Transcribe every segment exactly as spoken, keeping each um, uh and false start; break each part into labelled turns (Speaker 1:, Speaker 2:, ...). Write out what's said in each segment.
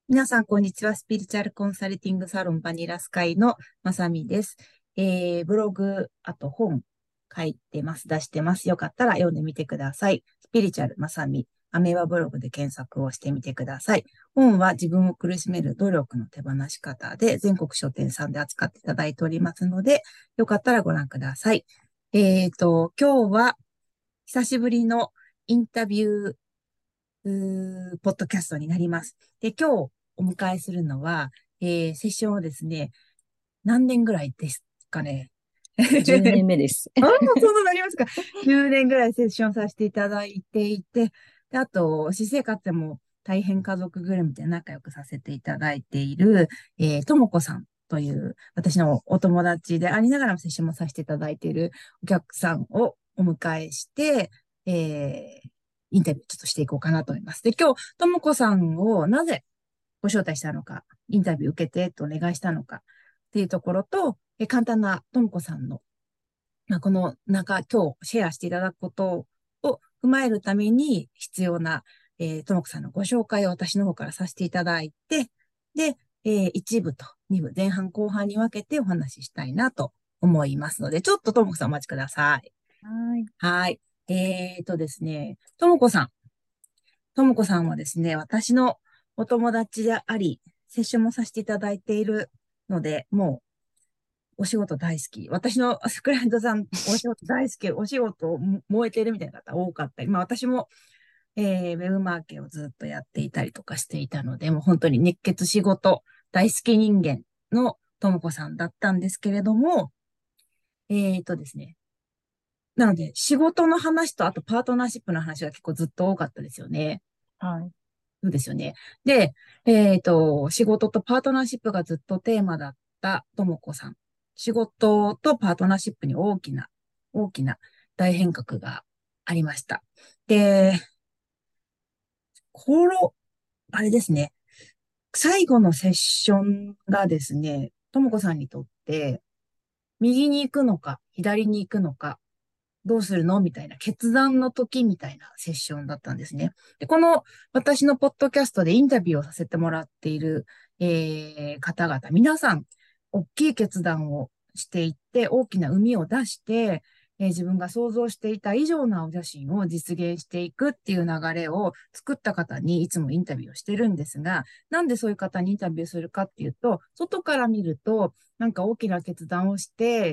Speaker 1: 皆さん、こんにちは。スピリチュアルコンサルティングサロンバニラスカイのまさみです。えー、ブログ、あと本書いてます。出してます。よかったら読んでみてください。スピリチュアルまさみ、アメーバブログで検索をしてみてください。本は自分を苦しめる努力の手放し方で全国書店さんで扱っていただいておりますので、よかったらご覧ください。えーと、今日は久しぶりのインタビューうーポッドキャストになります。で、今日お迎えするのは、えー、セッションをですね、何年ぐらいですかね。
Speaker 2: じゅうねんめです。
Speaker 1: ああ、そうなりますか。じゅうねんぐらいセッションさせていただいていて、で、あと、私生活でも大変家族ぐるみで仲良くさせていただいている、えー、ともこさんという、私のお友達でありながらもセッションもさせていただいているお客さんをお迎えして、えー、インタビューちょっとしていこうかなと思います。で、今日、ともこさんをなぜご招待したのか、インタビュー受けてとお願いしたのかっていうところと、え簡単なともこさんのまあ、この中、今日シェアしていただくことを踏まえるために必要な、えー、ともこさんのご紹介を私の方からさせていただいて、で、えー、いち部とに部、前半後半に分けてお話ししたいなと思いますので、ちょっとともこさんお待ちください。
Speaker 2: はい。
Speaker 1: はい。えーとですね、ともこさん。ともこさんはですね、私のお友達であり、セッションもさせていただいているので、もうお仕事大好き。私のクライアントさん、お仕事大好き。お仕事燃えてるみたいな方多かったり。まあ私も、えー、ウェブマーケをずっとやっていたりとかしていたので、もう本当に熱血仕事大好き人間のともこさんだったんですけれども、えーとですね。なので、仕事の話と、あとパートナーシップの話が結構ずっと多かったですよね。
Speaker 2: はい。
Speaker 1: そうですよね。で、えっと、仕事とパートナーシップがずっとテーマだったともこさん。仕事とパートナーシップに大きな、大きな大変革がありました。で、この、あれですね。最後のセッションがですね、ともこさんにとって、右に行くのか、左に行くのか、どうするのみたいな決断の時みたいなセッションだったんですね。で、この私のポッドキャストでインタビューをさせてもらっている、えー方々、皆さん、大きい決断をしていって、大きな海を出して、えー自分が想像していた以上の青写真を実現していくっていう流れを作った方にいつもインタビューをしてるんですが、なんでそういう方にインタビューするかっていうと、外から見ると、なんか大きな決断をして、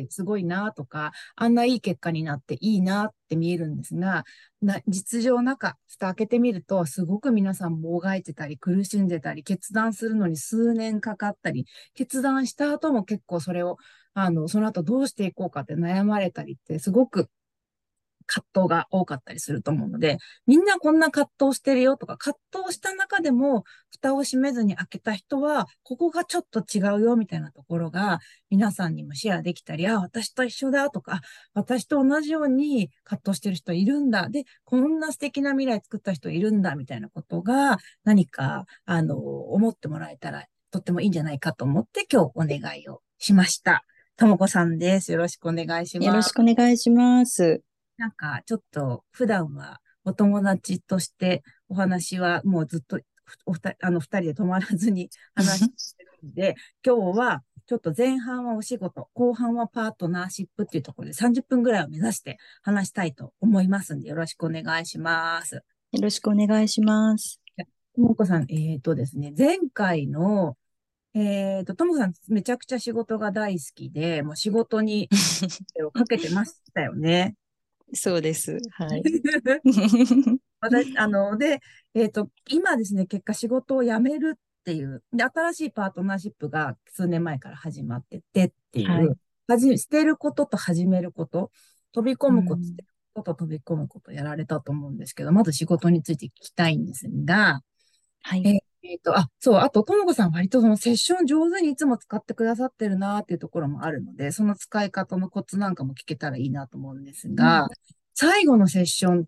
Speaker 1: すごいなとか、あんないい結果になっていいなって見えるんですが、な実情中、蓋開けてみると、すごく皆さんもがいてたり、苦しんでたり、決断するのに数年かかったり、決断した後も結構それを、あの、その後どうしていこうかって悩まれたりって、すごく葛藤が多かったりすると思うので、みんなこんな葛藤してるよとか、葛藤した中でも、蓋を閉めずに開けた人は、ここがちょっと違うよみたいなところが、皆さんにもシェアできたり、あ、私と一緒だとか、私と同じように葛藤してる人いるんだ。で、こんな素敵な未来作った人いるんだ、みたいなことが、何か、あの、思ってもらえたら、とってもいいんじゃないかと思って、今日お願いをしました。ともこさんです。よろしくお願いし
Speaker 2: よろしくお
Speaker 1: ます。
Speaker 2: 願いします。
Speaker 1: なんか、ちょっと、普段はお友達としてお話はもうずっとお二人、あの、二人で止まらずに話してるんで、今日はちょっと前半はお仕事、後半はパートナーシップっていうところでさんじゅっぷんぐらいを目指して話したいと思いますんで、よろしくお願いします。
Speaker 2: よろしくお願いします。
Speaker 1: ともこさん、えっとですね、前回の、えっと、ともこさんめちゃくちゃ仕事が大好きで、もう仕事に手をかけてましたよね。
Speaker 2: そうです。はい。
Speaker 1: 私、あの、で、えっと、今ですね、結果仕事を辞めるっていう、で、新しいパートナーシップが数年前から始まっててっていう、
Speaker 2: はい。
Speaker 1: はじ、捨てることと始めること、飛び込むこと、捨て
Speaker 2: うん。
Speaker 1: ることと飛び込むことやられたと思うんですけど、まず仕事について聞きたいんですが、
Speaker 2: はい。
Speaker 1: ええっと、あ、そう、あと、ともこさん割とそのセッション上手にいつも使ってくださってるなっていうところもあるので、その使い方のコツなんかも聞けたらいいなと思うんです
Speaker 2: うん。
Speaker 1: が、最後のセッションって、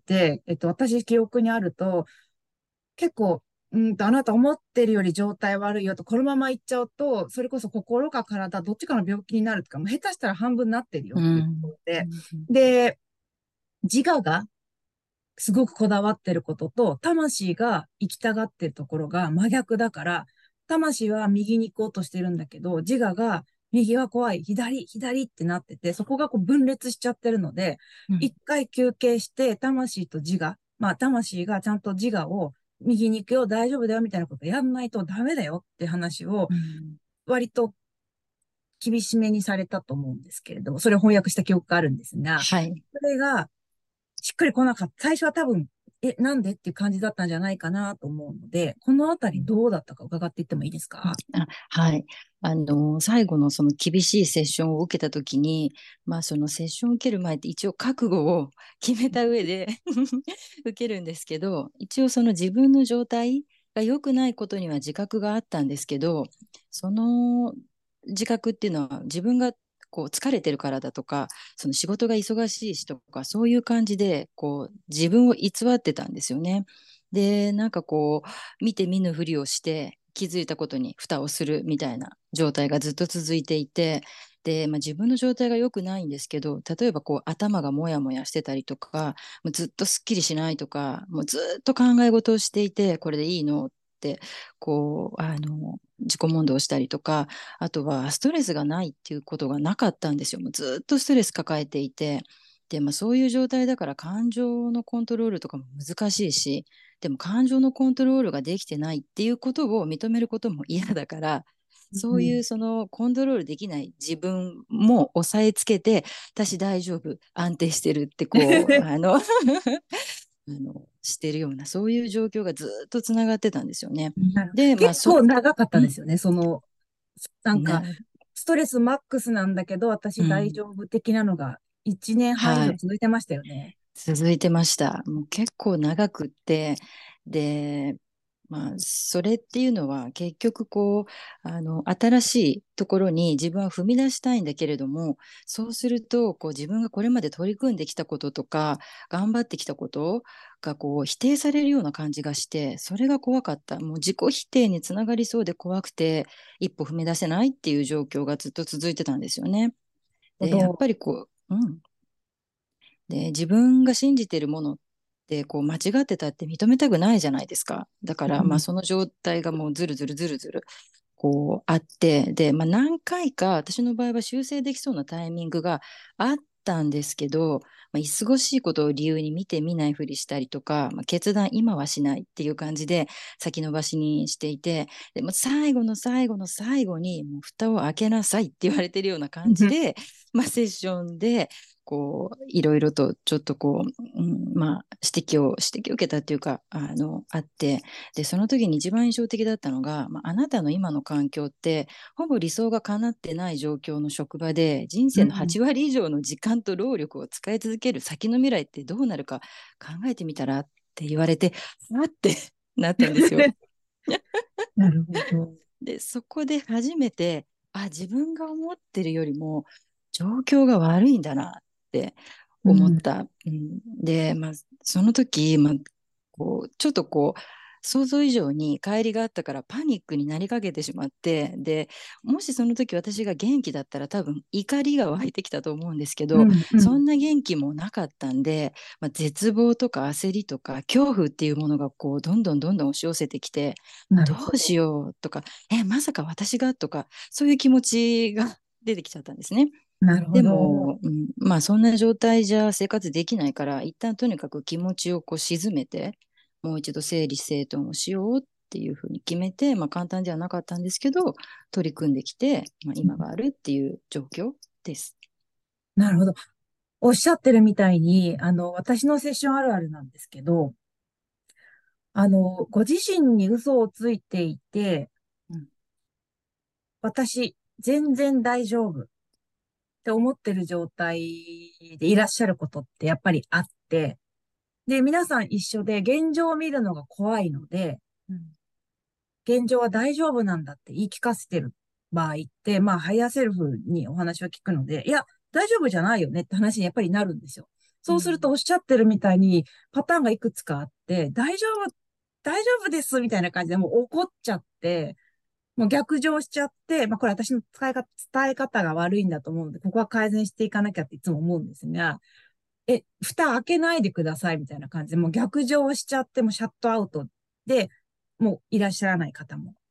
Speaker 1: えっと、私記憶にあると、結構、うんと、あなた思ってるより状態悪いよと、このまま行っちゃうと、それこそ心か体、どっちかの病気になるとか、もう下手したら半分になってるよ
Speaker 2: う
Speaker 1: っていうとこ
Speaker 2: ん。
Speaker 1: ろで、
Speaker 2: うん。
Speaker 1: で、自我がすごくこだわってることと、魂が行きたがってるところが真逆だから、 魂は右に行こうとしてるんだけど、自我が右は怖い、左、左ってなってて、そこがこう分裂しちゃってるので、
Speaker 2: うん。
Speaker 1: 一回休憩して、魂と自我、まあ、魂がちゃんと自我を右に行くよ、大丈夫だよ、みたいなことやんないとダメだよって話を、
Speaker 2: うん。
Speaker 1: 割と厳しめにされたと思うんですけれども、それを翻訳した記憶があるんですが、
Speaker 2: はい。
Speaker 1: それがしっくりこなかった。最初は多分、え、なんでっていう感じだったんじゃないかなと思うので、このあたりどうだったか伺っていってもいいです
Speaker 2: うん。
Speaker 1: か？
Speaker 2: あ、はい。あの、最後のその厳しいセッションを受けたときに、まあそのセッションを受ける前って一応覚悟を決めた上で受けるんですけど、一応その自分の状態が良くないことには自覚があったんですけど、その自覚っていうのは自分がこう疲れてるからだとか、その仕事が忙しいしとか、そういう感じで、こう自分を偽ってたんですよね。で、なんかこう、見て見ぬふりをして気づいたことに蓋をするみたいな状態がずっと続いていて、で、まあ、自分の状態が良くないんですけど、例えばこう頭がモヤモヤしてたりとか、もうずっとすっきりしないとか、もうずっと考え事をしていて、これでいいのって、こう、あの、自己問答したりとか、あとはストレスがないっていうことがなかったんですよ。もうずっとストレス抱えていて、で、まあそういう状態だから感情のコントロールとかも難しいし、でも感情のコントロールができてないっていうことを認めることも嫌だから、そうい
Speaker 1: うん。
Speaker 2: うそのコントロールできない自分も抑えつけて、私大丈夫、安定してるってこう、あのあの、してるような、そういう状況がずっとつながってたんですよね。
Speaker 1: なる
Speaker 2: で、まあ、
Speaker 1: 結
Speaker 2: そ、
Speaker 1: 構長かった
Speaker 2: うん、
Speaker 1: ですよね。その、なんか、
Speaker 2: な、
Speaker 1: ストレスマックスなんだけど、私大
Speaker 2: うん、
Speaker 1: 丈夫的なのがいちねんはん以
Speaker 2: はい。
Speaker 1: 上続いてましたよね。
Speaker 2: 続いてました。もう結構長くって、で、まあ、それっていうのは結局こう、あの、新しいところに自分は踏み出したいんだけれども、そうすると、こう自分がこれまで取り組んできたこととか、頑張ってきたことがこう否定されるような感じがして、それが怖かった。もう自己否定につながりそうで怖くて、一歩踏み出せないっていう状況がずっと続いてたんですよね。で、やっ
Speaker 1: ほど。
Speaker 2: ぱりこう、うん。で、自分が信じてるものってこう間違ってたって認めたくないじゃないですか。だから、まあ
Speaker 1: うん。
Speaker 2: その状態がもうずるずるずるずるこうあって、で、まあ何回か私の場合は修正できそうなタイミングがあったんですけど、まあ、忙しいことを理由に見て見ないふりしたりとか、まあ、決断今はしないっていう感じで先延ばしにしていて、でも最後の最後の最後にもう蓋を開けなさいって言われてるような感じで、まあセッションでこう、いろいろとちょっとこう、うん、まあ、指摘を、指摘を受けたっていうか、あの、あって、で、その時に一番印象的だったのが、まあ、あなたの今の環境って、ほぼ理想が叶ってない状況の職場で、人生の
Speaker 1: うん。
Speaker 2: はち割以上の時間と労力を使い続ける先の未来ってどうなるか考えてみたらって言われて、あってなったんですよ。
Speaker 1: なるほど。
Speaker 2: で、そこで初めて、あ、自分が思ってるよりも状況が悪いんだなって
Speaker 1: うん。
Speaker 2: 思った。うん、で、まあ、その時、まあ、こう、ちょっとこう、想像以上に乖離があったからパニックになりかけてしまって、で、もしその時私が元気だったら多分怒りが湧いてきたと思うんですけど、
Speaker 1: うん。うん。
Speaker 2: そんな元気もなかったんで、まあ、絶望とか焦りとか恐怖っていうものがこう、どんどんどんどん押し寄せてきて、
Speaker 1: なる
Speaker 2: どうし
Speaker 1: ほど。
Speaker 2: ようとか、え、まさか私がとか、そういう気持ちが出てきちゃったんですね。で
Speaker 1: なるほど。
Speaker 2: も、うん、まあそんな状態じゃ生活できないから、一旦とにかく気持ちをこう沈めて、もう一度整理整頓をしようっていうふうに決めて、まあ簡単ではなかったんですけど、取り組んできて、まあ今があるっていう状況です。
Speaker 1: なるほど。おっしゃってるみたいに、あの、私のセッションあるあるなんですけど、あの、ご自身に嘘をついていて、
Speaker 2: うん、
Speaker 1: 私、全然大丈夫って思ってる状態でいらっしゃることってやっぱりあって、で、皆さん一緒で現状を見るのが怖いので、
Speaker 2: うん、
Speaker 1: 現状は大丈夫なんだって言い聞かせてる場合って、まあ、ハイヤーセルフにお話を聞くので、いや、大丈夫じゃないよねって話にやっぱりなるんですよ。そうすると
Speaker 2: うん、
Speaker 1: おっしゃってるみたいにパターンがいくつかあって、大丈夫、大丈夫ですみたいな感じでもう怒っちゃって、もう逆上しちゃって、まあこれ私の伝え方、伝え方が悪いんだと思うので、ここは改善していかなきゃっていつも思うんですが、え、蓋開けないでくださいみたいな感じで、もう逆上しちゃってもシャットアウトで、もういらっしゃらない方も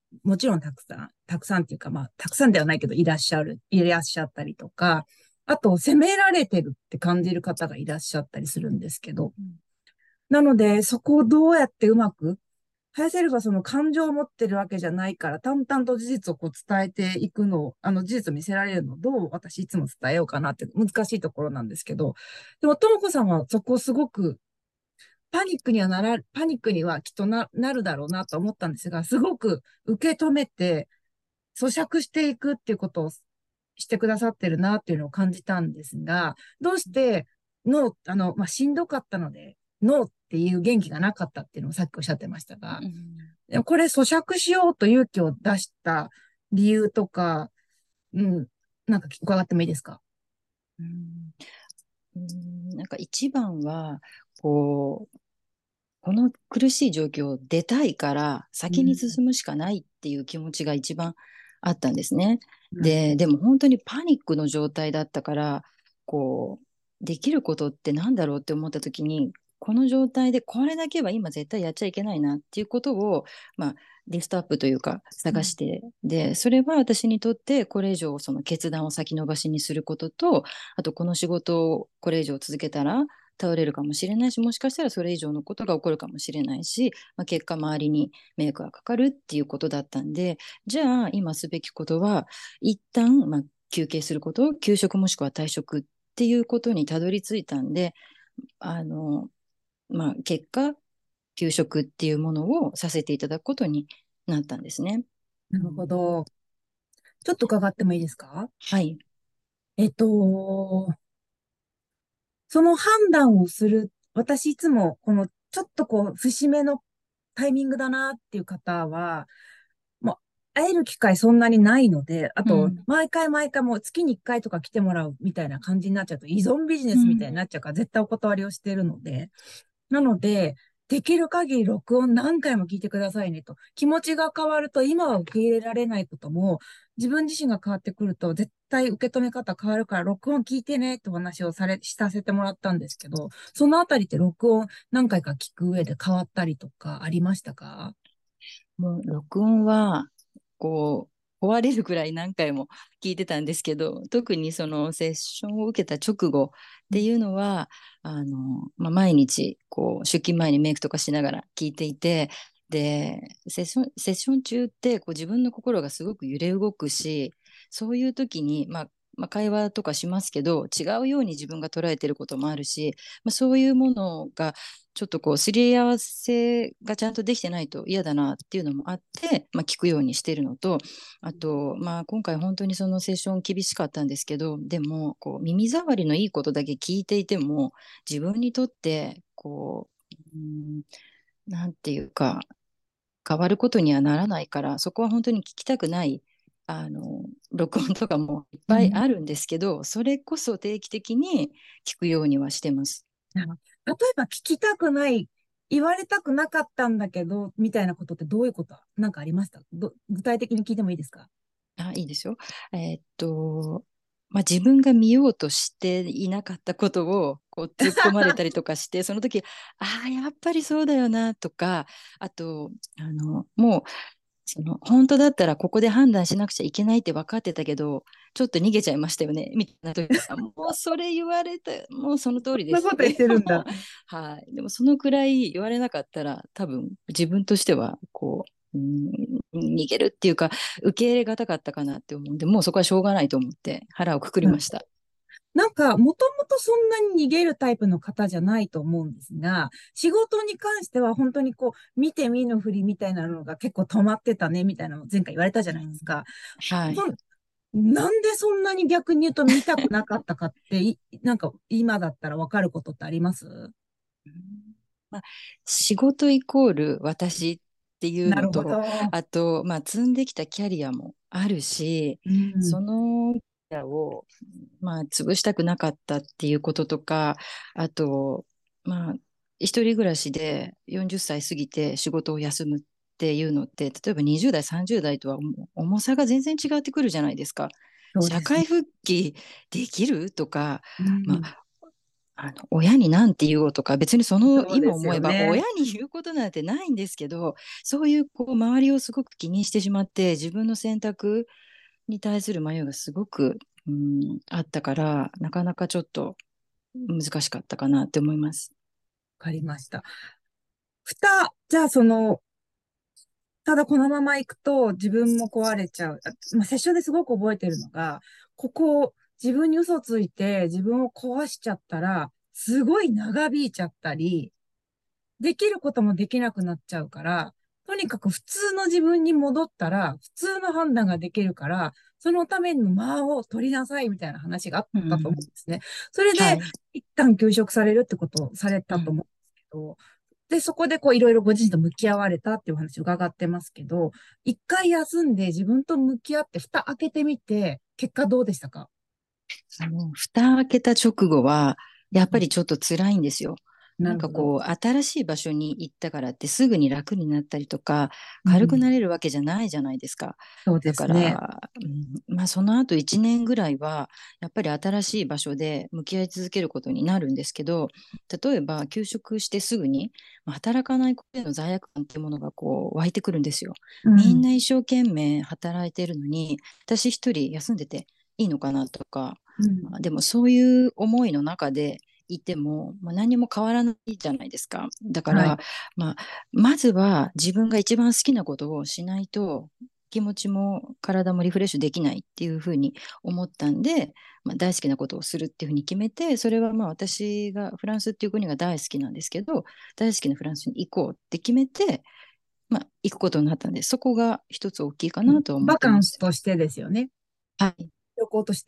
Speaker 1: もちろんたくさん、たくさんっていうか、まあ、たくさんではないけど、いらっしゃる、いらっしゃったりとか、あと、責められてるって感じる方がいらっしゃったりするんですけど、
Speaker 2: うん
Speaker 1: なので、そこをどうやってうまく、ハヤセルフはその感情を持ってるわけじゃないから、淡々と事実をこう伝えていくのを、あの事実を見せられるのをどう私いつも伝えようかなって難しいところなんですけど、でも、ともこさんはそこをすごくパニックにはなら、パニックにはきっとな、なるだろうなと思ったんですが、すごく受け止めて咀嚼していくっていうことをしてくださってるなっていうのを感じたんですが、どうしてノー、あの、まあ、しんどかったので、ノーっていう元気がなかったっていうのをさっきおっしゃってましたが、
Speaker 2: うん
Speaker 1: でもこれ咀嚼しようと勇気を出した理由とか、うん、なんか伺ってもいいですか？
Speaker 2: うんうんなんか一番は、こう、この苦しい状況を出たいから先に
Speaker 1: うん、
Speaker 2: 進むしかないっていう気持ちが一番あったんですね。で、
Speaker 1: なるほど。
Speaker 2: でも本当にパニックの状態だったから、こう、できることってなんだろうって思った時に、この状態でこれだけは今絶対やっちゃいけないなっていうことを、まあ、リストアップというか探して、で、それは私にとってこれ以上その決断を先延ばしにすることと、あとこの仕事をこれ以上続けたら、倒れるかもしれないし、もしかしたらそれ以上のことが起こるかもしれないし、まあ、結果周りに迷惑がかかるっていうことだったんで、じゃあ今すべきことは、一旦、まあ、休憩すること、休職もしくは退職っていうことにたどり着いたんで、あの、まあ、結果、休職っていうものをさせていただくことになったんですね。
Speaker 1: なるほ
Speaker 2: うん、
Speaker 1: ど。ちょっと伺ってもいいですか？
Speaker 2: はい。
Speaker 1: えっと、その判断をする、私いつもこのちょっとこう節目のタイミングだなっていう方は、もう会える機会そんなにないので、あと、
Speaker 2: うん。
Speaker 1: 毎回毎回もう月にいっかいとか来てもらうみたいな感じになっちゃうと依存ビジネスみたい
Speaker 2: うん。
Speaker 1: になっちゃうから絶対お断りをしているので、なので、できる限り録音何回も聞いてくださいねと。気持ちが変わると、今は受け入れられないことも、自分自身が変わってくると、絶対受け止め方変わるから、録音聞いてねってお話をされ、させてもらったんですけど、そのあたりって録音何回か聞く上で変わったりとかありましたか？
Speaker 2: もう録音は、こう、壊れるくらい何回も聞いてたんですけど、特にそのセッションを受けた直後っていうのは、あの、まあ、毎日、こう、出勤前にメイクとかしながら聞いていて、で、セッション、セッション中って、こう、自分の心がすごく揺れ動くし、そういう時に、まあ、まあ、会話とかしますけど、違うように自分が捉えてることもあるし、まあ、そういうものがちょっとこう、すり合わせがちゃんとできてないと嫌だなっていうのもあって、まあ、聞くようにしてるのと、あと、まあ、今回本当にそのセッション厳しかったんですけど、でも、こう、耳障りのいいことだけ聞いていても、自分にとって、こう、うん、なんていうか、変わることにはならないから、そこは本当に聞きたくない、あの、録音とかもいっぱい
Speaker 1: うん。
Speaker 2: あるんですけど、それこそ定期的に聞くようにはしてます。
Speaker 1: あの例えば聞きたくない、言われたくなかったんだけど、みたいなことってどういうことなんかありましたど、具体的に聞いてもいいですか？
Speaker 2: あ、いいですよ。えーっと、まあ、自分が見ようとしていなかったことをこう突っ込まれたりとかして、その時、ああ、やっぱりそうだよなとか、あと、あの、もう、その、本当だったらここで判断しなくちゃいけないって分かってたけど、ちょっと逃げちゃいましたよね、みたいな時は、もうそれ言われた、もうその通りです。
Speaker 1: そんなこと言っ
Speaker 2: で
Speaker 1: てるんだ。
Speaker 2: も、はい。でもそのくらい言われなかったら、多分自分としては、こう、うん、逃げるっていうか、受け入れがたかったかなって思うんで、もうそこはしょうがないと思って腹をくくりました。
Speaker 1: なんか、もともとそんなに逃げるタイプの方じゃないと思うんですが、仕事に関しては本当にこう、見て見ぬふりみたいなのが結構止まってたね、みたいなのを前回言われたじゃ
Speaker 2: うん、
Speaker 1: ないですか。
Speaker 2: はい。
Speaker 1: ほんなんでそんなに逆に言うと見たくなかったかって、いなんか今だったらわかることってあります？
Speaker 2: うん、まあ、仕事イコール私っていう
Speaker 1: なるほ
Speaker 2: のと、
Speaker 1: ど。
Speaker 2: あと、まあ、積んできたキャリアもあるし、
Speaker 1: うん。
Speaker 2: そのキャリアを、まあ、潰したくなかったっていうこととか、あと、まあ、一人暮らしでよんじゅっさい過ぎて仕事を休むっていうのって、例えばにじゅう代、さんじゅう代とはもう重さが全然違ってくるじゃないですか。
Speaker 1: そうですね。
Speaker 2: 社会復帰できるとか、ま
Speaker 1: うん。
Speaker 2: あ、 あの親に何て言おうとか、別にその
Speaker 1: そうです
Speaker 2: 今思えば親
Speaker 1: よね。
Speaker 2: に言うことなんてないんですけど、そういうこう周りをすごく気にしてしまって、自分の選択に対する迷いがすごく、うん、あったから、なかなかちょっと難しかったかなって思います。
Speaker 1: わかりました。蓋、じゃあその、ただこのまま行くと自分も壊れちゃう。あまあ、セッションですごく覚えてるのが、ここ自分に嘘ついて自分を壊しちゃったら、すごい長引いちゃったり、できることもできなくなっちゃうから、とにかく普通の自分に戻ったら、普通の判断ができるから、そのための間を取りなさいみたいな話があったと思うん
Speaker 2: うん、
Speaker 1: ですね。それで、
Speaker 2: はい。
Speaker 1: 一旦休職されるってことをされ
Speaker 2: うん、
Speaker 1: たと思うんですけど、で、そこでこういろいろご自身と向き合われたっていうお話を伺ってますけど、一回休んで自分と向き合って蓋開けてみて、結果どうでしたか？
Speaker 2: あの、蓋開けた直後は、やっ
Speaker 1: うん、
Speaker 2: ぱりちょっと辛いんですよ。な
Speaker 1: なるほど。
Speaker 2: んかこう、新しい場所に行ったからってすぐに楽になったりとか、
Speaker 1: うん、
Speaker 2: 軽くなれるわけじゃないじゃないですか。
Speaker 1: そうで
Speaker 2: だか
Speaker 1: すね。
Speaker 2: ら、うん、まあその後いちねんぐらいは、やっぱり新しい場所で向き合い続けることになるんですけど、例えば休職してすぐに、まあ働かないことへの罪悪感っていうものがこう湧いてくるんですよ。
Speaker 1: うん、
Speaker 2: みんな一生懸命働いてるのに、私一人休んでていいのかなとか、
Speaker 1: うん、
Speaker 2: まあ、でもそういう思いの中でいても、まあ、何も変わらないじゃないですか。だか
Speaker 1: はい。
Speaker 2: ら、まあ、まずは自分が一番好きなことをしないと気持ちも体もリフレッシュできないっていうふうに思ったんで、まあ、大好きなことをするっていうふうに決めて、それはまあ私がフランスっていう国が大好きなんですけど、大好きなフランスに行こうって決めて、まあ、行くことになったんで、そこが一つ大きいかなとは思っ
Speaker 1: バカンス
Speaker 2: てます。
Speaker 1: としてですよね。
Speaker 2: はい。
Speaker 1: 旅行として。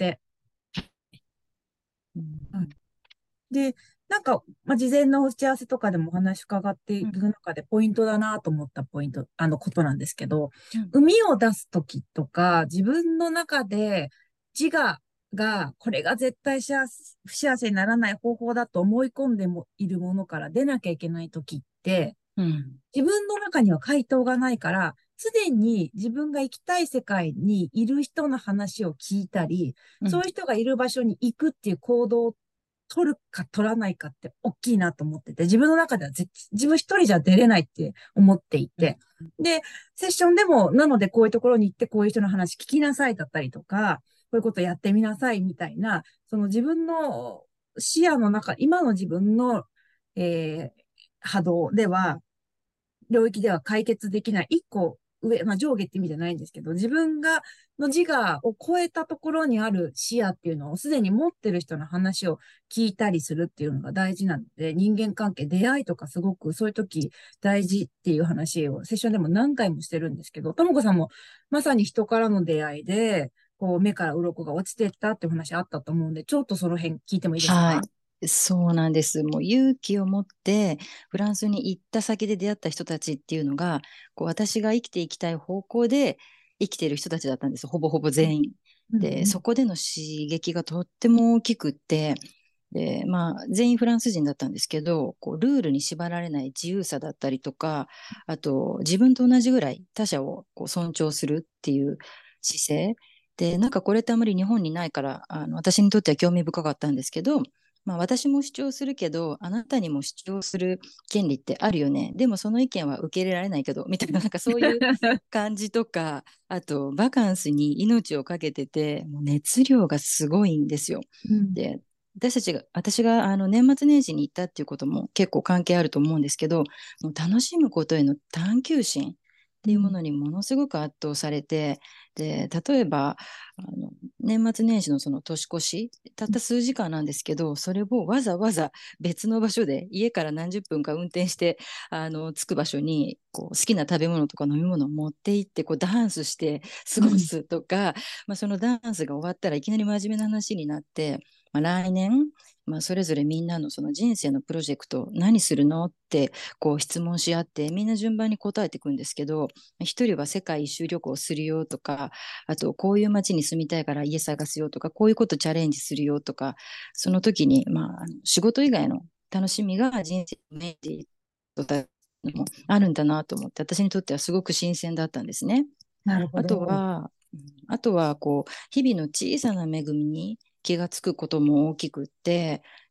Speaker 2: うん。
Speaker 1: はい。で、なんか、まあ、事前の打ち合わせとかでもお話伺っている中でポイントだなと思ったポイント、あのことなんですけど、
Speaker 2: うん。
Speaker 1: 海を出すときとか、自分の中で自我が、これが絶対幸せ、不幸せにならない方法だと思い込んでもいるものから出なきゃいけないときって、
Speaker 2: うん。
Speaker 1: 自分の中には回答がないから、常に自分が行きたい世界にいる人の話を聞いたり、
Speaker 2: うん。
Speaker 1: そういう人がいる場所に行くっていう行動を取るか取らないかって大きいなと思ってて、自分の中では絶自分一人じゃ出れないって思ってい
Speaker 2: うん。
Speaker 1: て。で、セッションでも、なのでこういうところに行ってこういう人の話聞きなさいだったりとか、こういうことやってみなさいみたいな、その自分の視野の中、今の自分の、えー波動では、領域では解決できない、一個上、まあ上下って意味じゃないんですけど、自分が、の自我を超えたところにある視野っていうのをすでに持ってる人の話を聞いたりするっていうのが大事なので、人間関係、出会いとかすごくそういう時大事っていう話をセッションでも何回もしてるんですけど、ともこさんもまさに人からの出会いで、こう目から鱗が落ちてったっていう話あったと思うんで、ちょっとその辺聞いてもいいですか？
Speaker 2: はい。そうなんです。もう勇気を持ってフランスに行った先で出会った人たちっていうのが、こう私が生きていきたい方向で生きている人たちだったんです。ほぼほぼ全員。で、
Speaker 1: うん、
Speaker 2: そこでの刺激がとっても大きくって、で、まあ、全員フランス人だったんですけど、こう、ルールに縛られない自由さだったりとか、あと、自分と同じぐらい他者をこう尊重するっていう姿勢。で、なんかこれってあまり日本にないから、あの、私にとっては興味深かったんですけど、まあ私も主張するけど、あなたにも主張する権利ってあるよね。でもその意見は受け入れられないけど、みたいな、なんかそういう感じとか、あと、バカンスに命をかけてて、もう熱量がすごいんですよ。
Speaker 1: うん、
Speaker 2: で、私たちが、私があの年末年始に行ったっていうことも結構関係あると思うんですけど、もう楽しむことへの探求心っていうも
Speaker 1: うん、
Speaker 2: のにものすごく圧倒されて、で、例えば、あの、年末年始のその年越し、たった数時間なんですけど、それをわざわざ別の場所で、家から何十分か運転して、あの、着く場所に、こう、好きな食べ物とか飲み物を持って行って、こう、ダンスして過ご
Speaker 1: うん、
Speaker 2: すとか、まあ、そのダンスが終わったらいきなり真面目な話になって、まあ、来年、まあ、それぞれみんなのその人生のプロジェクト何するのってこう質問し合ってみんな順番に答えていくんですけど、一人は世界一周旅行するよとか、あとこういう街に住みたいから家探すよとか、こういうことチャレンジするよとか、その時に、まあ、あの仕事以外の楽しみが人生のメインでもあるんだなと思って、私にとってはすごく新鮮だったんですね。
Speaker 1: なるほ
Speaker 2: あと
Speaker 1: ど。
Speaker 2: は、あとはこう日々の小さな恵みに気がつくことも大きくって、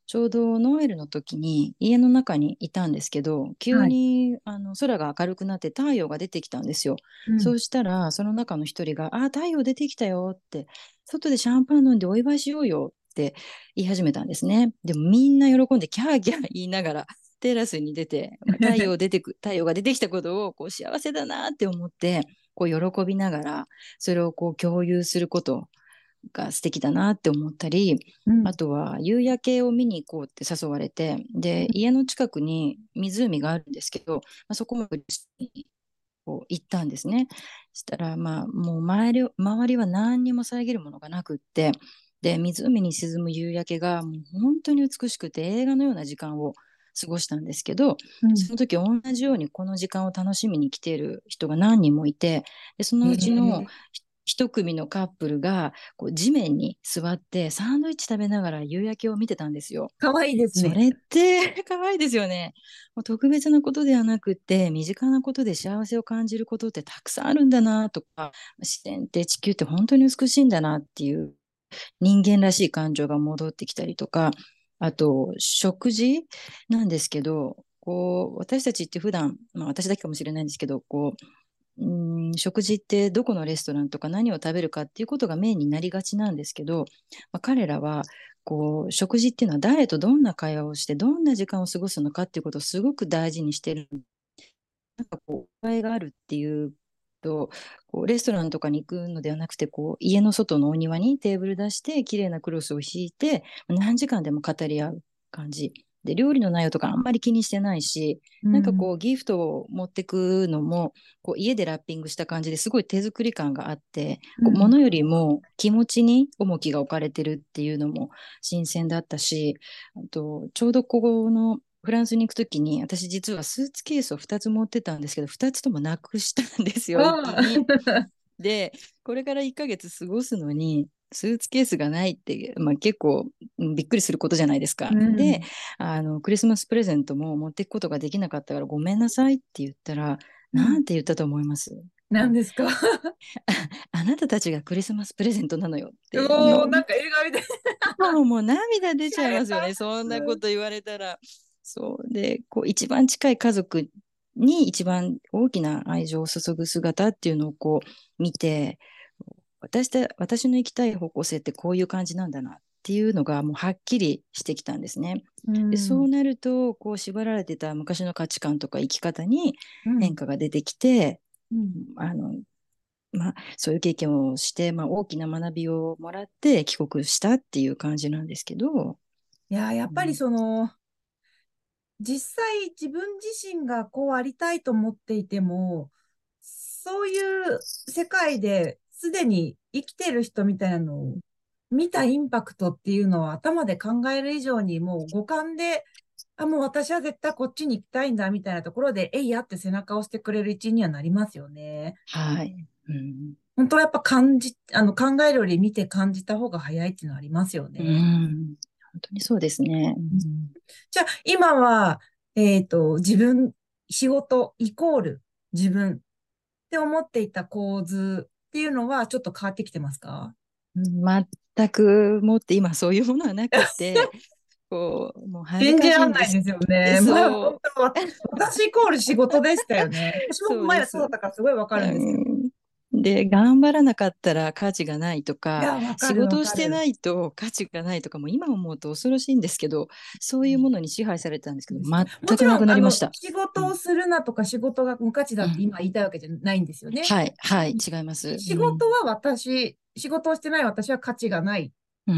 Speaker 2: ちょうどノエルの時に家の中にいたんですけど、急
Speaker 1: はい。
Speaker 2: にあの空が明るくなって太陽が出てきたんですよ。
Speaker 1: うん。
Speaker 2: そうしたら、その中の一人が、あ、太陽出てきたよって、外でシャンパン飲んでお祝いしようよって言い始めたんですね。でもみんな喜んでキャーキャー言いながら、テラスに出て、まあ、太陽出てく、太陽が出てきたことをこう幸せだなって思って、こう喜びながら、それをこう共有することが素敵だなって思ったり、
Speaker 1: うん。
Speaker 2: あとは夕焼けを見に行こうって誘われて、で、家の近くに湖があるんですけど、まあ、そこもこう行ったんですね。そしたら、まあ、もう周り、周りは何にも遮るものがなくって、で、湖に沈む夕焼けがもう本当に美しくて映画のような時間を過ごしたんですけど、
Speaker 1: うん。
Speaker 2: その時同じようにこの時間を楽しみに来ている人が何人もいて、で、その
Speaker 1: え
Speaker 2: うちの
Speaker 1: え、
Speaker 2: 一組のカップルがこう地面に座ってサンドイッチ食べながら夕焼けを見てたんですよ。
Speaker 1: かわいいですね。
Speaker 2: それって可愛いですよね。もう特別なことではなくて、身近なことで幸せを感じることってたくさんあるんだなとか、自然って地球って本当に美しいんだなっていう人間らしい感情が戻ってきたりとか、あと食事なんですけど、こう私たちって普段、まあ、私だけかもしれないんですけど、こううん食事ってどこのレストランとか何を食べるかっていうことがメインになりがちなんですけど、まあ、彼らはこう食事っていうのは誰とどんな会話をしてどんな時間を過ごすのかっていうことをすごく大事にしてる。なんかこう場合があるっていうと、こうレストランとかに行くのではなくて、こう家の外のお庭にテーブル出して綺麗なクロスを敷いて何時間でも語り合う感じで、料理の内容とかあんまり気にしてないし、なんか
Speaker 1: うん。
Speaker 2: こうギフトを持ってくのもこう家でラッピングした感じですごい手作り感があって、こう
Speaker 1: うん。
Speaker 2: 物よりも気持ちに重きが置かれてるっていうのも新鮮だったし、あとちょうどここのフランスに行くときに、私実はスーツケースをふたつ持ってたんですけど、ふたつともなくしたんですよ、一
Speaker 1: あ
Speaker 2: 気に。
Speaker 1: あ。
Speaker 2: で、これからいっかげつ過ごすのに、スーツケースがないって、まあ、結構うんびっくりすることじゃないですか。
Speaker 1: う
Speaker 2: で、
Speaker 1: ん。
Speaker 2: あの、クリスマスプレゼントも持っていくことができなかったからごめんなさいって言ったら、
Speaker 1: うん。
Speaker 2: なんて言ったと思います？
Speaker 1: 何ですか？
Speaker 2: あなたたちがクリスマスプレゼントなのよって、
Speaker 1: おー、
Speaker 2: もう
Speaker 1: なんか映画みたい。
Speaker 2: もう、もう涙出ちゃい
Speaker 1: しゃれた。
Speaker 2: ますよね。そんなこ
Speaker 1: うん。
Speaker 2: と言われたら。そう。で、こう、一番近い家族に一番大きな愛情を注ぐ姿っていうのをこう見て、私た、私の生きたい方向性ってこういう感じなんだなっていうのがもうはっきりしてきたんですね。
Speaker 1: う
Speaker 2: で、そう
Speaker 1: ん。
Speaker 2: なると、こう縛られてた昔の価値観とか生き方に
Speaker 1: うん。
Speaker 2: 変化が出てきて、
Speaker 1: うん。
Speaker 2: あの、まあ、そういう経験をして、まあ、大きな学びをもらって帰国したっていう感じなんですけど、
Speaker 1: いやー、やっぱり
Speaker 2: うん、
Speaker 1: その、実際自分自身がこうありたいと思っていても、そういう世界ですでに生きてる人みたいなのを見たインパクトっていうのは頭で考える以上にもう五感で、あ、もう私は絶対こっちに行きたいんだみたいなところで、えいやって背中を押してくれる一員にはなりますよね。
Speaker 2: はい。うん。
Speaker 1: 本当はやっぱ感じ、あの考えるより見て感じた方が早いっていうのはありますよ
Speaker 2: う
Speaker 1: ね。
Speaker 2: ん。本当にそうですね。う
Speaker 1: う
Speaker 2: ん、
Speaker 1: ん。じゃあ、今は、えっと、自分、仕事イコール自分って思っていた構図っていうのはちょっと変わってきてますか？
Speaker 2: 全くもって今そういうものはなくて、こう、もう恥ず
Speaker 1: 信じ
Speaker 2: かし
Speaker 1: らんないで
Speaker 2: いんです。
Speaker 1: すよね。まあ、本
Speaker 2: そう。
Speaker 1: 当は、私イコール仕事でしたよね。私も前
Speaker 2: そうです。
Speaker 1: そうだったからすごいわかるんですけど。
Speaker 2: うん。で、頑張らなかったら価値がないとか、
Speaker 1: いや、わか
Speaker 2: 仕
Speaker 1: るわ
Speaker 2: 事をしてな
Speaker 1: かる。
Speaker 2: いと価値がないとかも今思うと恐ろしいんですけど、そういうものに支配されてたんですけど、
Speaker 1: ですね。も
Speaker 2: 全くな
Speaker 1: ちろん、あの、
Speaker 2: くなりました。
Speaker 1: 仕事を
Speaker 2: うん。
Speaker 1: するなとか仕事が無価値だ
Speaker 2: うん。
Speaker 1: って今言いたいわけじゃないんですよね。
Speaker 2: はい、はい、違います。うん。
Speaker 1: 仕事は私、仕事をしてない私は価値がないっ
Speaker 2: うん。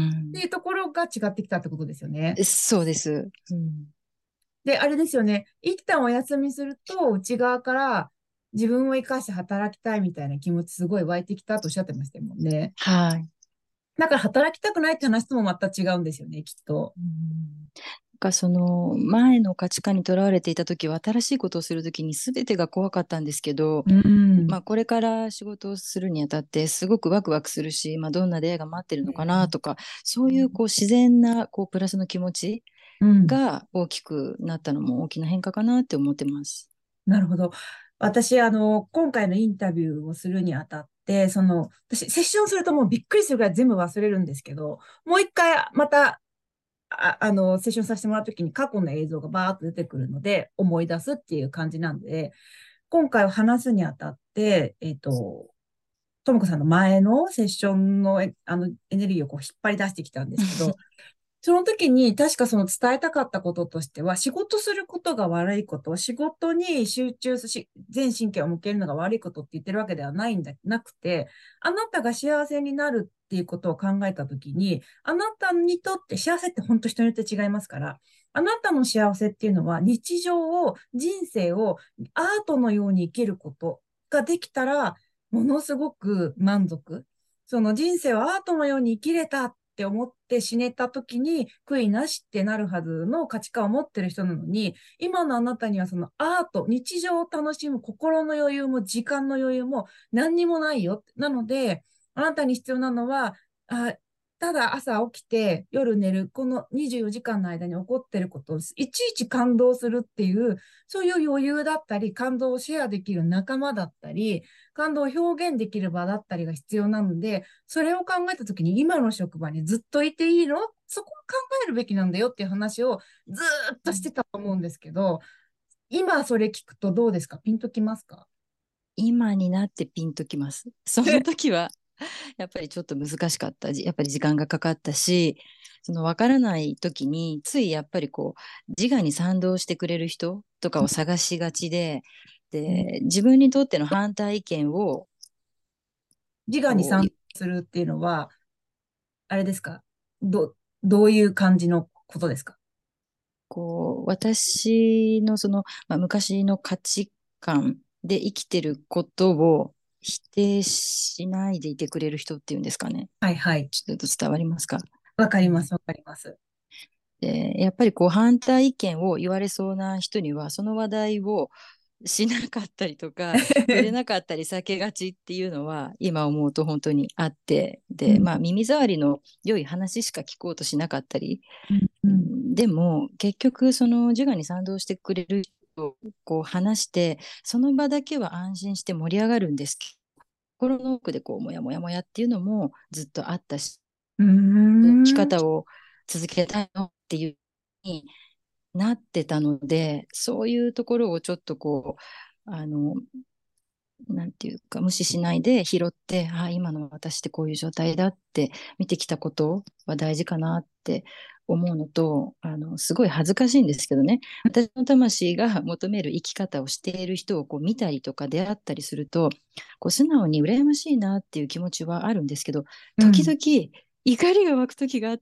Speaker 1: ていうところが違ってきたってことですよね。
Speaker 2: そうです。うん。
Speaker 1: で、あれですよね。一旦お休みすると、内側から自分を生かして働きたいみたいな気持ちすごい湧いてきたとおっしゃってましたもんね。
Speaker 2: はい。
Speaker 1: だから働きたくないって話ともまた違うんですよね、きっと。
Speaker 2: うん。なんかその前の価値観にとらわれていた時は新しいことをする時に全てが怖かったんですけど、
Speaker 1: うん。
Speaker 2: まあ、これから仕事をするにあたってすごくワクワクするし、まあ、どんな出会いが待ってるのかなとか、そういうこう自然なこうプラスの気持ち
Speaker 1: うん。
Speaker 2: が大きくなったのも大きな変化かなって思ってます。
Speaker 1: なるほど。私、あの、今回のインタビューをするにあたって、その、私、セッションするともうびっくりするぐらい全部忘れるんですけど、もう一回、またあ、あの、セッションさせてもらうときに過去の映像がバーッと出てくるので、思い出すっていう感じなんで、今回話すにあたって、えっと、ともこさんの前のセッションのえあのエネルギーをこう引っ張り出してきたんですけど、その時に確かその伝えたかったこととしては、仕事することが悪いこと、仕事に集中し、全神経を向けるのが悪いことって言ってるわけではないんだ、なくて、あなたが幸せになるっていうことを考えた時に、あなたにとって幸せって本当人によって違いますから、あなたの幸せっていうのは日常を、人生をアートのように生きることができたら、ものすごく満足。その人生をアートのように生きれたって思って死ねた時に悔いなしってなるはずの価値観を持ってる人なのに、今のあなたにはそのアート、日常を楽しむ心の余裕も時間の余裕も何にもないよ。なので、あなたに必要なのは、あ、ただ朝起きて夜寝る、このにじゅうよじかんの間に起こってることをいちいち感動するっていう、そういう余裕だったり、感動をシェアできる仲間だったり、感動を表現できる場だったりが必要なので、それを考えたときに今の職場にずっといていいのそこを考えるべきなんだよっていう話をずーっとしてたと思うんですけど、今それ聞くとどうですか？ピンときますか？
Speaker 2: 今になってピンときます。その時はやっぱりちょっと難しかった。じやっぱり時間がかかったし、その分からない時に、ついやっぱりこう、自我に賛同してくれる人とかを探しがちで、で、自分にとっての反対意見を、
Speaker 1: 自我に
Speaker 2: こう、
Speaker 1: 賛同するっていうのは、あれですか？ど、どういう感じのことですか？
Speaker 2: こう、私のその、まあ、昔の価値観で生きてることを否定しないでいてくれる人っていうんですかね。
Speaker 1: はいはい。
Speaker 2: ちょっと伝わりますか？
Speaker 1: わか
Speaker 2: うん。
Speaker 1: ります、わかります。
Speaker 2: で、やっぱりこう反対意見を言われそうな人には、その話題をしなかったりとか、触れなかったり避けがちっていうのは、今思うと本当にあって、で、
Speaker 1: うん、
Speaker 2: まあ耳障りの良い話しか聞こうとしなかったり、
Speaker 1: うん、うん、
Speaker 2: うん、でも結局その自我に賛同してくれる人とこう話して、その場だけは安心して盛り上がるんですけど、心の奥でこう、もやもやもやっていうのもずっとあったし、
Speaker 1: うー
Speaker 2: 生き
Speaker 1: ん、
Speaker 2: 方を続けたいのっていうになってたので、そういうところをちょっとこう、あの、なんていうか、無視しないで拾って、ああ、今の私ってこういう状態だって見てきたことは大事かなって思うのと、あの、すごい恥ずかしいんですけどね、私の魂が求める生き方をしている人をこう見たりとか出会ったりすると、こう素直に羨ましいなっていう気持ちはあるんですけど、時
Speaker 1: うん。
Speaker 2: 々怒りが湧く時があって、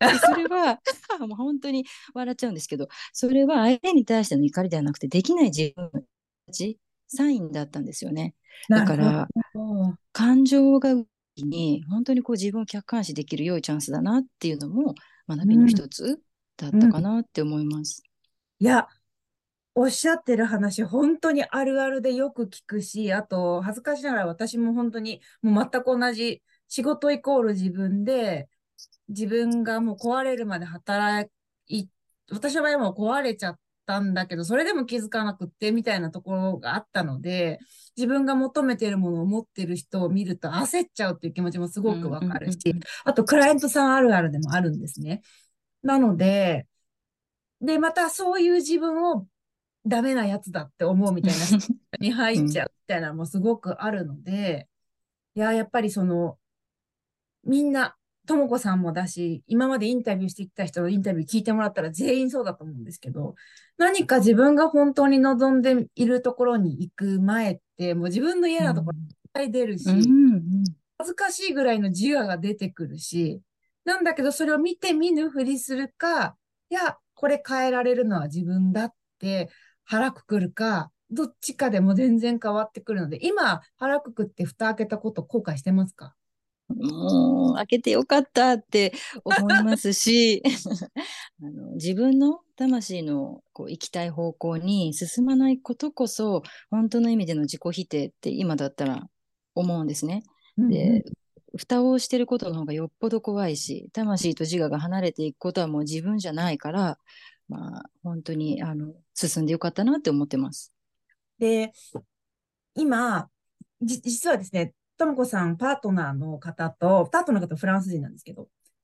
Speaker 2: で、それはもう本当に笑っちゃうんですけど、それは相手に対しての怒りではなくて、できない自分たち、サインだったんですよね。だ
Speaker 1: なるほ
Speaker 2: から、
Speaker 1: ど。
Speaker 2: 感情がに、本当にこう自分を客観視できる良いチャンスだなっていうのも学びの
Speaker 1: うん、
Speaker 2: 一つだっ
Speaker 1: うん。
Speaker 2: たかなって思います。
Speaker 1: いや、おっしゃってる話、本当にあるあるでよく聞くし、あと、恥ずかしながら私も本当に、もう全く同じ、仕事イコール自分で、自分がもう壊れるまで働い、私の場合はもう壊れちゃったんだけど、それでも気づかなくって、みたいなところがあったので、自分が求めているものを持ってる人を見ると焦っちゃうっていう気持ちもすごく
Speaker 2: うん
Speaker 1: わかるし、
Speaker 2: うんうんうん。
Speaker 1: あと、クライアントさんあるあるでもあるんですね。なので、で、またそういう自分をダメなやつだって思うみたいな、に入
Speaker 2: うん。
Speaker 1: っちゃうみたいなのもすごくあるので、いや、やっぱりその、みんな、ともこさんもだし、今までインタビューしてきた人のインタビュー聞いてもらったら全員そうだと思うんですけど、何か自分が本当に望んでいるところに行く前って、もう自分の嫌なところいっ
Speaker 2: うん
Speaker 1: ぱい出る
Speaker 2: う
Speaker 1: し、
Speaker 2: ん
Speaker 1: 恥ずかしいぐらいの自我が出てくるし、なんだけどそれを見て見ぬふりするか、いや、これ変えられるのは自分だって腹くくるか、どっちかでも全然変わってくるので、今腹くくって蓋開けたこと後悔してますか？
Speaker 2: もう開けてよかったって思いますし、あの自分の魂のこう行きたい方向に進まないことこそ本当の意味での自己否定って今だったら思うんですね。
Speaker 1: うんうん。
Speaker 2: で、蓋をしてることの方がよっぽど怖いし、魂と自我が離れていくことはもう自分じゃないから、まあ本当にあの進んでよかったなって思ってます。
Speaker 1: で、今、じ、実はですね、ともこさん、パートナーの方と、パートナーの方フランス人なんですけど、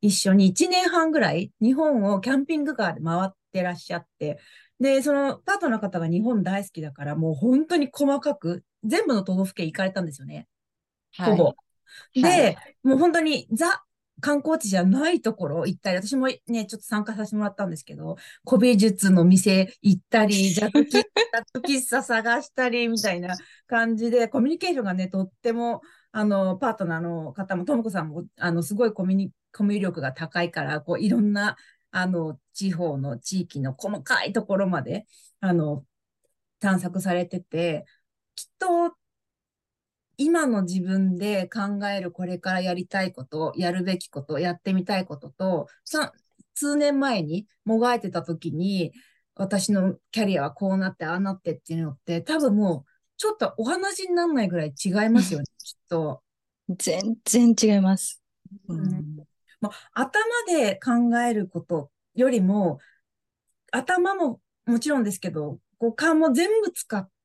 Speaker 1: 一緒にいちねんはんぐらい日本をキャンピングカーで回ってらっしゃって、で、そのパートナーの方が日本大好きだから、もう本当に細かく全部の都道府県行かれたんですよね。ほ
Speaker 2: はい。
Speaker 1: ぼ。
Speaker 2: はい。
Speaker 1: で、もう本当にザ観光地じゃないところ行ったり、私もね、ちょっと参加させてもらったんですけど、古美術の店行ったり、ジャズ喫茶、喫茶探したり、みたいな感じで、コミュニケーションがね、とっても、あの、パートナーの方も、ともこさんも、あの、すごいコミュニ、コミュ力が高いから、こう、いろんな、あの、地方の地域の細かいところまで、あの、探索されてて、きっと今の自分で考えるこれからやりたいこと、やるべきこと、やってみたいことと、さ、数年前にもがいてた時に、私のキャリアはこうなって、ああなってっていうのって、多分もう、ちょっとお話にならないぐらい違いますよね、きっと。
Speaker 2: 全然違います。う
Speaker 1: うん、
Speaker 2: ん。
Speaker 1: もう頭で考えることよりも、頭ももちろんですけど、五感も全部使って、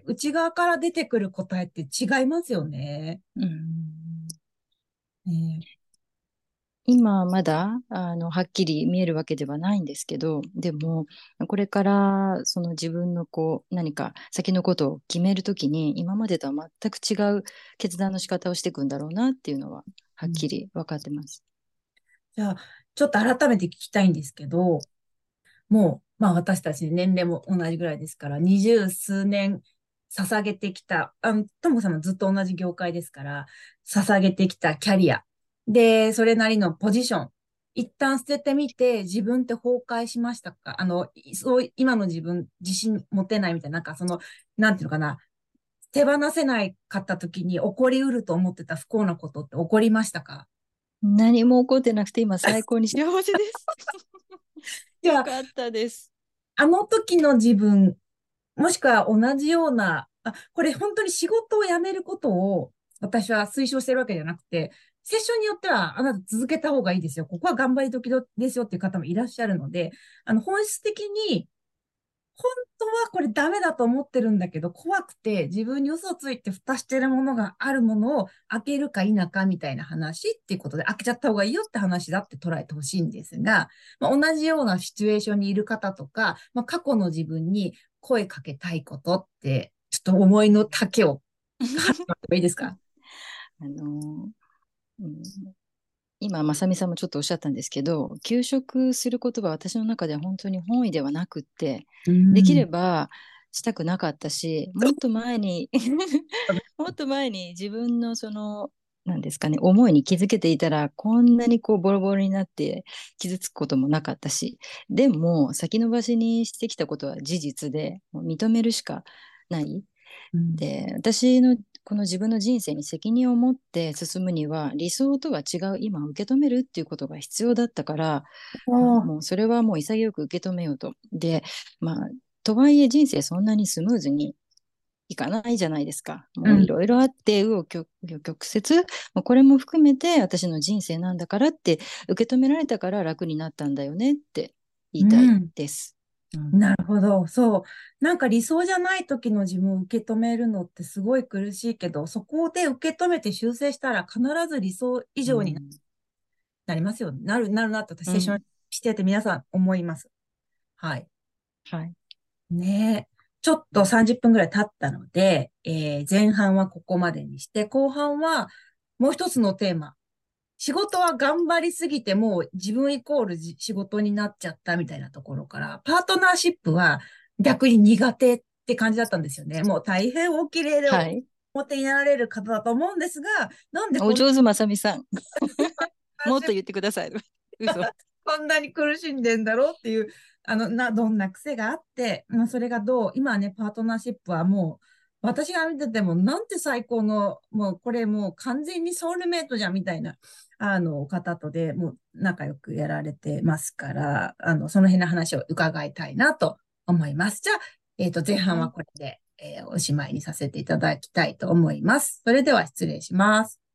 Speaker 1: 内側から出てくる答えって違いますよね。
Speaker 2: うん。
Speaker 1: ね。
Speaker 2: 今まだ、あの、はっきり見えるわけではないんですけど、でも、これから、その自分のこう、何か先のことを決めるときに、今までとは全く違う決断の仕方をしていくんだろうなっていうのは、はっき
Speaker 1: うん、
Speaker 2: り分かってます。
Speaker 1: じゃあ、ちょっと改めて聞きたいんですけど、もう、まあ私たち年齢も同じぐらいですから、二十数年捧げてきた、あの、ともこさんもずっと同じ業界ですから、捧げてきたキャリア。で、それなりのポジション。一旦捨ててみて、自分って崩壊しましたか？あの、そう、今の自分、自信持てないみたいな、なんかその、なんていうのかな、手放せないかった時に起こりうると思ってた不幸なことって起こりましたか？
Speaker 2: 何も起こってなくて、今最高に幸せです。
Speaker 1: じゃあ、
Speaker 2: よかったです。
Speaker 1: あの時の自分、もしくは同じような、あ、これ本当に仕事を辞めることを私は推奨してるわけじゃなくて、セッションによってはあなた続けた方がいいですよ。ここは頑張り時ですよっていう方もいらっしゃるので、あの本質的に本当はこれダメだと思ってるんだけど、怖くて自分に嘘ついて蓋してるものがあるものを開けるか否かみたいな話っていうことで、開けちゃった方がいいよって話だって捉えてほしいんですが、まあ、同じようなシチュエーションにいる方とか、まあ、過去の自分に声かけたいことって、ちょっと思いの丈を話してもらってもいいですか？
Speaker 2: あの、うん、今、まさみさんもちょっとおっしゃったんですけど、休職することは私の中では本当に本意ではなくって、
Speaker 1: う
Speaker 2: できれ
Speaker 1: ん。
Speaker 2: ばしたくなかったし、もっと前にもっと前に自分のその、なんですかね、思いに気づけていたら、こんなにこうボロボロになって傷つくこともなかったし、でも先延ばしにしてきたことは事実で、もう認めるしかない。
Speaker 1: うん。
Speaker 2: で、私のこの自分の人生に責任を持って進むには、理想とは違う今を受け止めるっていうことが必要だったから、まあ、
Speaker 1: ああ、
Speaker 2: もうそれはもう潔く受け止めようと。で、まあ、とはいえ人生そんなにスムーズにいかないじゃないですか。
Speaker 1: うん。
Speaker 2: もういろいろあって、紆余曲曲折、もうこれも含めて私の人生なんだからって受け止められたから楽になったんだよねって言いたい
Speaker 1: うん。
Speaker 2: です。うん。
Speaker 1: なるほど。そう。なんか理想じゃない時の自分を受け止めるのってすごい苦しいけど、そこで受け止めて修正したら必ず理想以上に
Speaker 2: うん。
Speaker 1: なりますよね。なる、なるなって私セッション
Speaker 2: うん。
Speaker 1: してて皆さん思います。はい。
Speaker 2: はい。
Speaker 1: ねえ。ちょっとさんじゅっぷんぐらい経ったので、えー前半はここまでにして、後半はもう一つのテーマ。仕事は頑張りすぎてもう自分イコールじ仕事になっちゃったみたいなところから、パートナーシップは逆に苦手って感じだったんですよね。もう大変お綺麗でお
Speaker 2: はい。
Speaker 1: 表になられる方だと思うんですが、なんでこんな
Speaker 2: お上手まさみさん。もっと
Speaker 1: 話
Speaker 2: 言ってください。嘘。
Speaker 1: こんなに苦しんでんだろうっていう、あの、な、どんな癖があって、まあ、それがどう、今はね、パートナーシップはもう、私が見てても、なんて最高の、もう、これもう完全にソウルメイトじゃんみたいな、あの、方とでもう仲良くやられてますから、あの、その辺の話を伺いたいなと思います。じゃあ、えっと、前半
Speaker 2: はい。
Speaker 1: はこれで、えーおしまいにさせていただきたいと思います。それでは失礼します。